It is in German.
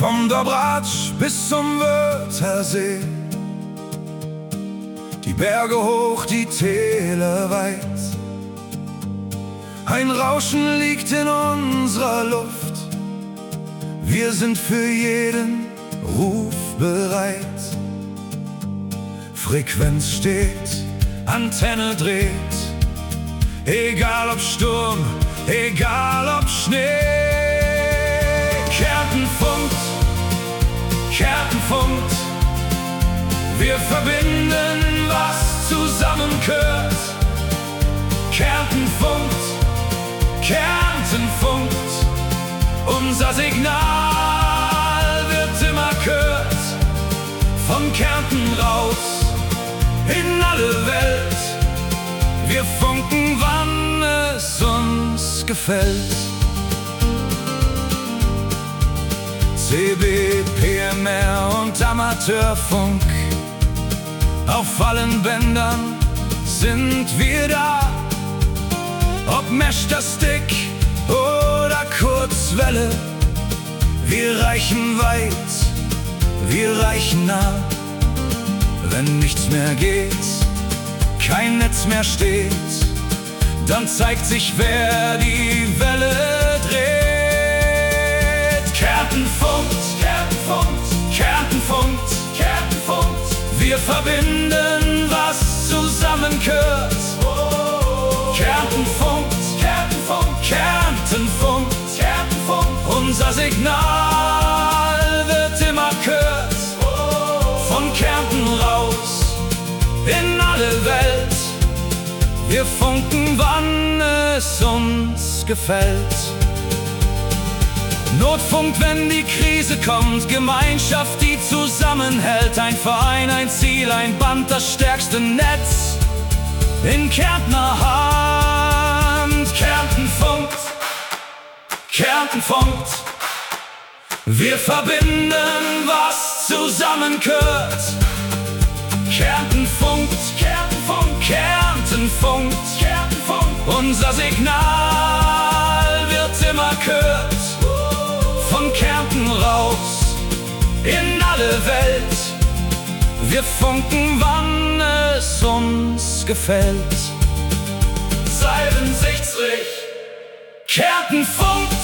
Vom Dobratsch bis zum Wörthersee, die Berge hoch, die Täler weit. Ein Rauschen liegt in unserer Luft, wir sind für jeden Ruf bereit. Frequenz steht, Antenne dreht, egal ob Sturm, egal ob Schnee. Kärnten funkt, Kärnten funkt, wir verbinden, was zusammengehört. Kärnten funkt, Kärnten funkt, unser Signal wird immer gehört. Von Kärnten raus in alle Welt, wir funken, wann es uns gefällt. CB, PMR und Amateurfunk, auf allen Bändern sind wir da. Ob Mechterstick oder Kurzwelle, wir reichen weit, wir reichen nah. Wenn nichts mehr geht, kein Netz mehr steht, dann zeigt sich, wer die Welle dreht. Kärnten funkt, Kärnten funkt, Kärnten funkt, Kärnten funkt, wir verbinden, was zusammengehört. Kärnten funkt, Kärnten funkt, Kärnten funkt, Kärnten funkt, unser Signal wird immer gehört. Von Kärnten raus in alle Welt, wir funken, wann es uns gefällt. Notfunk, wenn die Krise kommt, Gemeinschaft, die zusammenhält. Ein Verein, ein Ziel, ein Band, das stärkste Netz in Kärntner Hand. Kärnten funkt, Kärnten funkt, wir verbinden, was zusammengehört. Kärnten funkt, Kärnten funkt, Kärnten funkt, Kärnten funkt, unser Signal wird immer gehört. Von Kärnten raus in alle Welt, wir funken, wann es uns gefällt. 67, Kärnten funkt.